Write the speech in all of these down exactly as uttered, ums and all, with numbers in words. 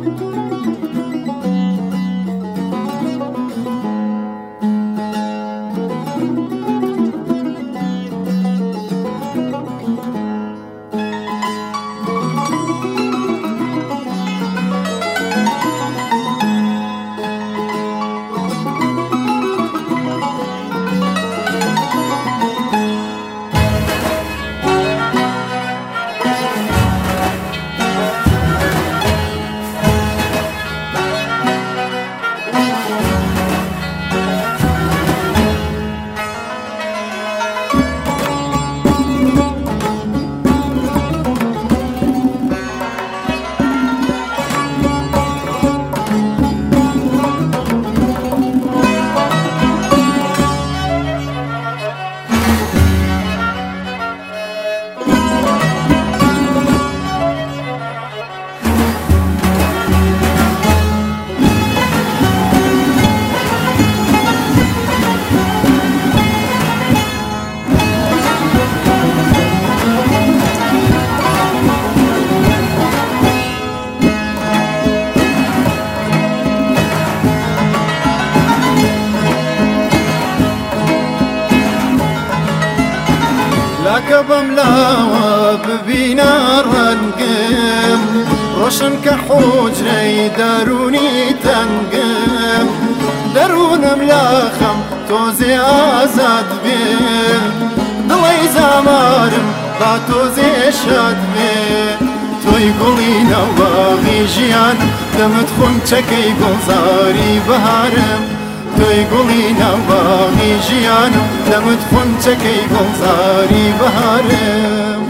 بملاوە ببینە ڕەنگم ڕۆشن کە حوجرەی دەرونی تەنگم دەروونم لە خەم تۆزێ ئازاد بێ دڵی زامارم با تۆزێ شاد بێ تۆی گوڵی نەواغی ژیان دەمت خونچەکەی گوڵزاری بەهارم توی گوڵی نەواغی ژیانم دەمت خونچەکەی گوڵزاری بەهارم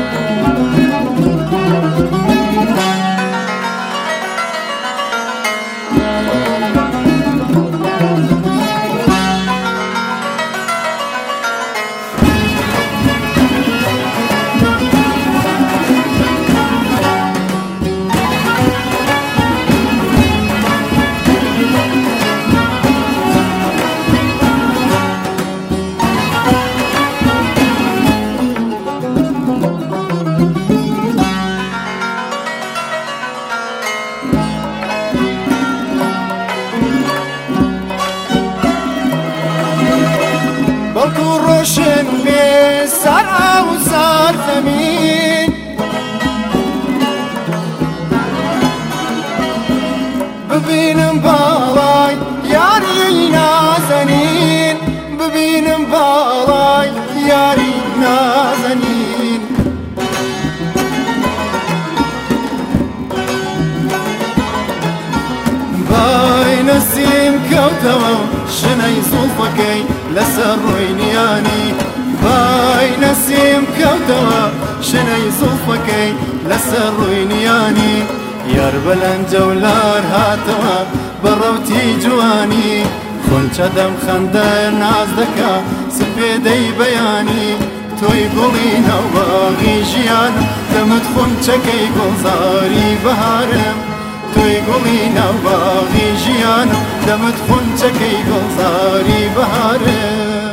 بەڵکو ڕۆشن بێ سەر ئاو سەر زەمین ببینم باڵای یاری نازەنین ببینم باڵای یاری نازەنین بای نەسیم کەوتەوە شنەی زوڵفەکەی لەسەر ڕۆی نیانی بای نەسیم کەوتەوە شنەی زوڵفەکەی لەسەر ڕۆی نیانی یار بەلەنجە و لار هاتەوە بەڕەوتی جوانی خونچە دەم خەندە ناز دەکا سپێدەی بەیانی تۆی گوڵی نەواغی ژیانم دەمت خونچەکەی گوڵزاری بەهارم توی گوڵی نەواغی ژیانم دەمت خونچەکەی گوڵزاری بەهارم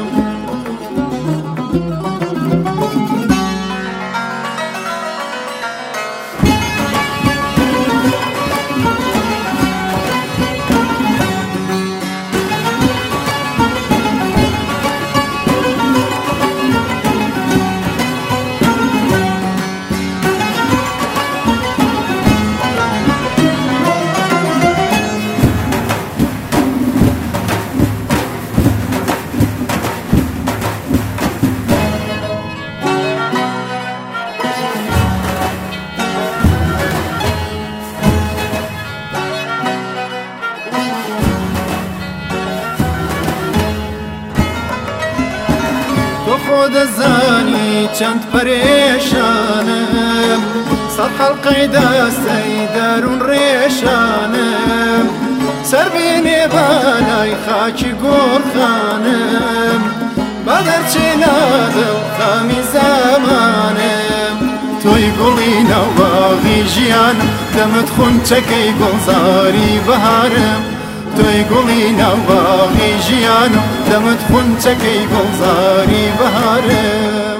خۆ دەزانی چەند پەرێشانم سەد حەڵقەی دەستەی دەروون ڕێشانم سەر بێنێ بالای خاکی گۆڕخانم با دەرچێنە دڵ خامی زەمانم تۆی گوڵی نەواغی ژیانم دەمت خونچەکەی گوڵزاری بەهارم توی گوڵی نەواغی ژیانم دەمت خونچەکەی گوڵزاری بەهارم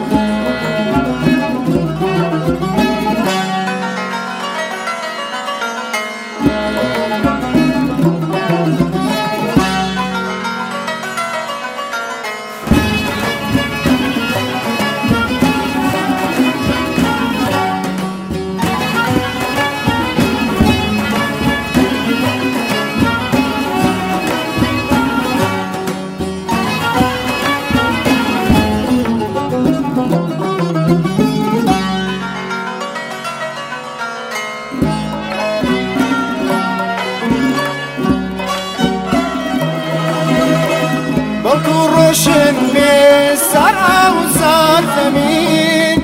روشن بێ سەر ئاو سەر زەمین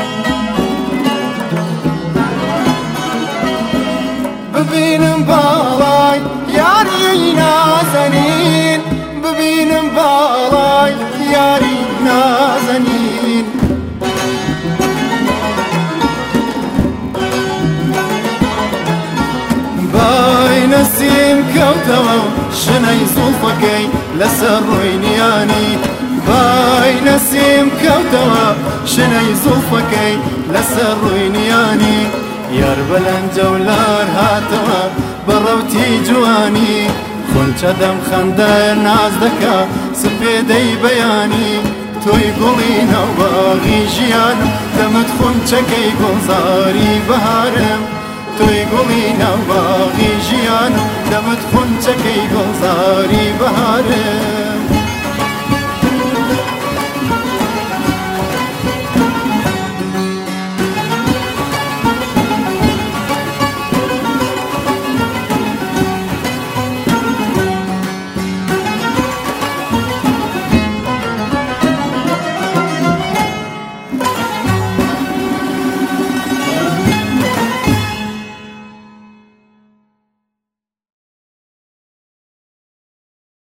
ببینم باڵای یاری نازەنین ببینم باڵای یاری نازەنین بای نەسیم کەوتەوە شنەی زوڵفەکەی لەسەر ڕووی نیانی بای نەسیم کەوتەوە شنەی زوڵفەکەی لەسەر ڕووی نیانی یار بەلەنجەولار هاتەوە بەڕەوتی جوانی خونچە دەم خەندە ناز دەکا سپێدەی بەیانی تۆی گوڵی ناوباغی ژیانم دەمت خونچەکەی گوڵزاری بەهارم تۆی گوڵی ناوباغی ژیانم دەمت خونچەکەی گوڵزاری بەهارم